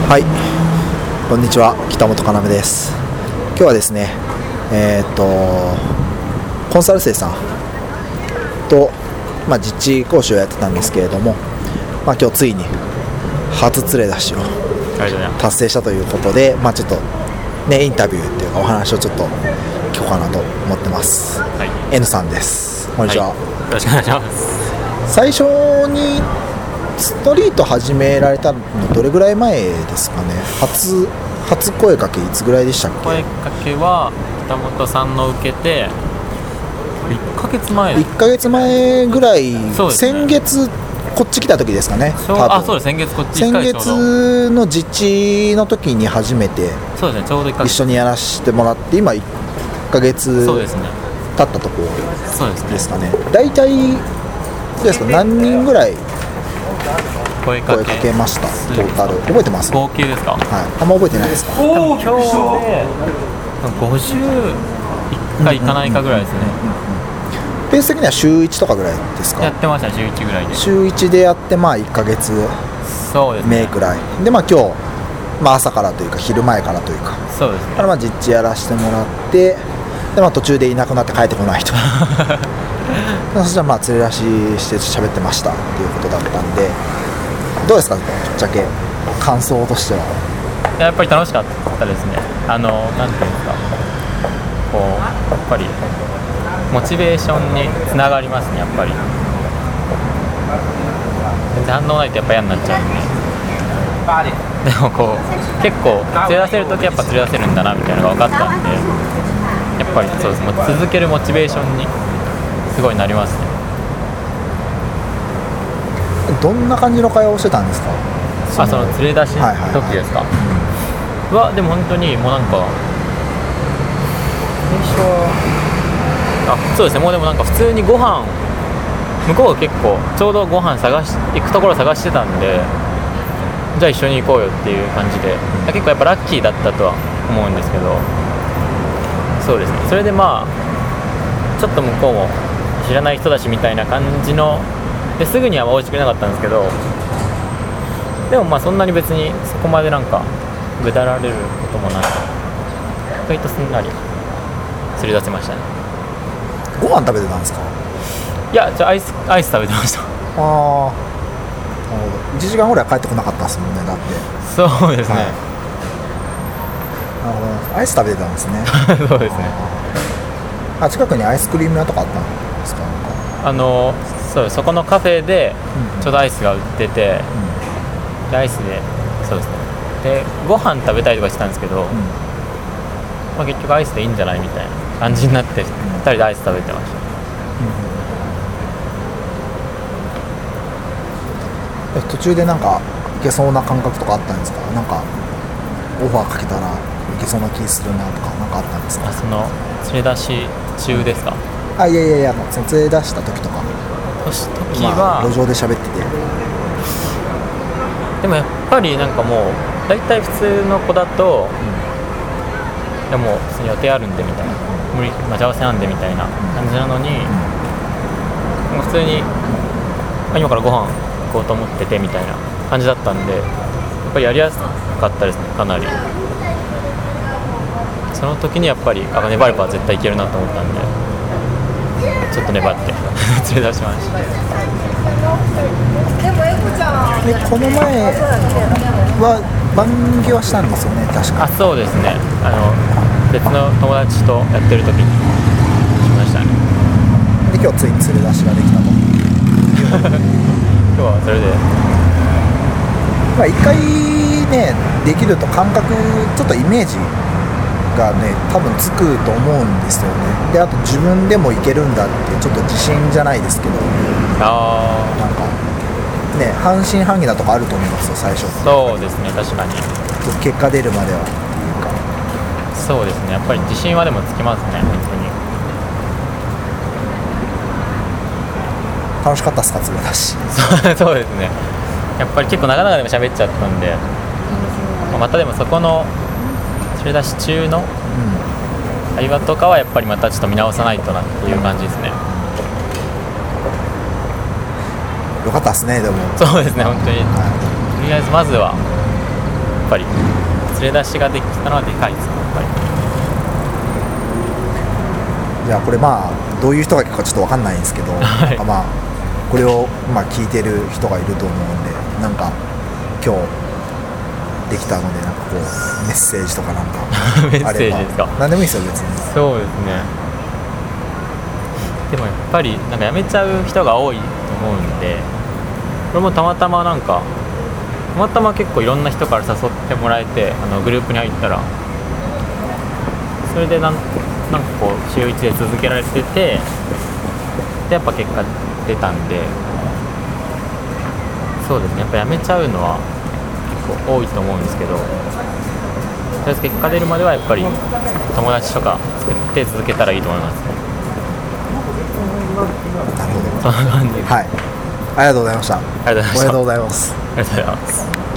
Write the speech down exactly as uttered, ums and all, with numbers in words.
はい、こんにちは、北本要です。今日はですね、えー、っとコンサル生さんと、まあ、実地講習をやってたんですけれども、まあ、今日ついに初連れ出しを達成したということで、まあ、ちょっとねインタビューっていうかお話をちょっと聞こうかなと思ってます。はい、N さんです。こんにちは。 はい、よろしくお願いします。 最初にストリート始められたのどれぐらい前ですかね。初初声かけいつぐらいでしたっけ。 声かけは北本さんの受けていっかげつまえいっかげつまえぐらい、ね、先月こっち来た時ですかね。多分あ、そうです。先月こっち先月の実地の時に初めてそうですね、ちょうどいっかげつ一緒にやらせてもらって今いっかげつ経ったところですかね。大体どうですか、何人ぐらい声か け, 声かけました。トータル覚えてます？ 合計ですか？ はい、あんま覚えてないですか？ 今日でごじゅういっかいいかないかぐらいですね。 ペース的には週いちとかぐらいですか？ やってました。週いちぐらいで週いちでやってまあいっかげつめぐらいで、まあ今日、まあ、朝からというか昼前からというか、 そうですね、 からまあ実地やらせてもらって、で、まあ、途中でいなくなって帰ってこないとそしたらまあ連れ出しして喋ってましたっていうことだったんで、どうですか、ぶっちゃけ感想としては。 やっぱり楽しかったですね。あのなんていうんですか、こうやっぱりモチベーションにつながりますね。やっぱり全然反応ないとやっぱ嫌になっちゃうんで、でもこう結構連れ出せるときやっぱ連れ出せるんだなみたいなのが分かったんで、やっぱりそうです。もう続けるモチベーションにすごいなりますね。 どんな感じの会話をしてたんですか？ そのあその連れ出しの時ですか？はいはいはい、はでも本当にもうなんか最初はあそうですね、もうでもなんか普通にご飯向こうが結構ちょうどご飯探し行くところを探してたんで、じゃあ一緒に行こうよっていう感じで、結構やっぱラッキーだったとは思うんですけど、そうですね、それでまあちょっと向こうも知らない人だしみたいな感じのですぐには応じてくれなかったんですけど、でもまあそんなに別にそこまでなんかぐだられることもなく、意外とすんなり釣り出せましたね。 ご飯食べてたんですか？ いや、じゃあアイス、アイス食べてました。 ああ、なるほど。いちじかんぐらい帰ってこなかったですもんね、だって。 そうですね、はい、 なるほど、アイス食べてたんですねそうですね。 あ、近くにアイスクリーム屋とかあったんですか？ あのそうです、そこのカフェでちょうどアイスが売ってて、うん、でアイスでそうですね、でご飯食べたりとかしてたんですけど、うん、まあ、結局アイスでいいんじゃないみたいな感じになって、うん、ふたりでアイス食べてました、 うん、途中でなんかいけそうな感覚とかあったんですか？なんかオファーかけたらいけそうな気するなとかなんかあったんですか？ あ、その連れ出し中ですか？ あ、いやいやいや、連れ出した時とか時は、 まあ、路上で喋ってて、 でもやっぱりなんかもう大体普通の子だと、うん、でも普通に予定あるんでみたいな、無理待ち合わせなんでみたいな感じなのに、うん、普通に、まあ、今からご飯行こうと思っててみたいな感じだったんで、やっぱりやりやすかったですね、かなり。その時にやっぱりあ粘れば絶対いけるなと思ったんで、ちょっと粘って連れ出しました。 でこの前は番組はしたんですよね、確か。 あ、そうですね、あの別の友達とやってる時にしましたね。 で今日ついに連れ出しができたと今日はそれでまあ一回ねできると感覚ちょっとイメージがね多分つくと思うんですよね。であと自分でもいけるんだっていうちょっと自信じゃないですけど、 あなんかね半信半疑なとこあると思いますよ、最初。 そうですね、確かに結果出るまではっていうか。 そうですね、やっぱり自信はでもつきますね、本当に。 楽しかったっすか、連れ出し。 そうですね、やっぱり結構長々でも喋っちゃったんで、またでもそこの連れ出し中の会話とかはやっぱりまたちょっと見直さないとなっていう感じですね。 よかったですね、でも。 そうですね、本当に、はい、とりあえずまずはぱり連れ出しができたのはでかいですねやっぱり。 じゃあこれまあどういう人が聞くかちょっと分かんないんですけど、 はいなんかまあこれをまあ聞いてる人がいると思うんで、なんか今日できたのでなんかこうメッセージとかなんかメッセージですか。 何でもいいですよ別に。 そうですね。でもやっぱりなんか辞めちゃう人が多いと思うんで、これもたまたまなんかたまたま結構いろんな人から誘ってもらえて、あのグループに入ったらそれでなんなんかこう週いちで続けられてて、でやっぱ結果出たんで、そうですね、やっぱ辞めちゃうのは結構多いと思うんですけど、とりあえず結果出るまではやっぱり友達とか作って続けたらいいと思います。 なるほど。 そんな感じです。 はい。ありがとうございました。 ありがとうございました。 おめでとうございます。 ありがとうございます。